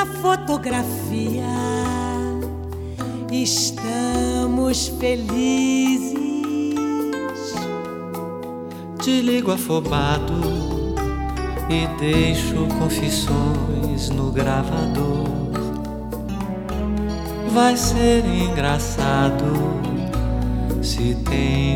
na fotografia estamos felizes. Te ligo afobado e deixo confissões no gravador. Vai ser engraçado se tem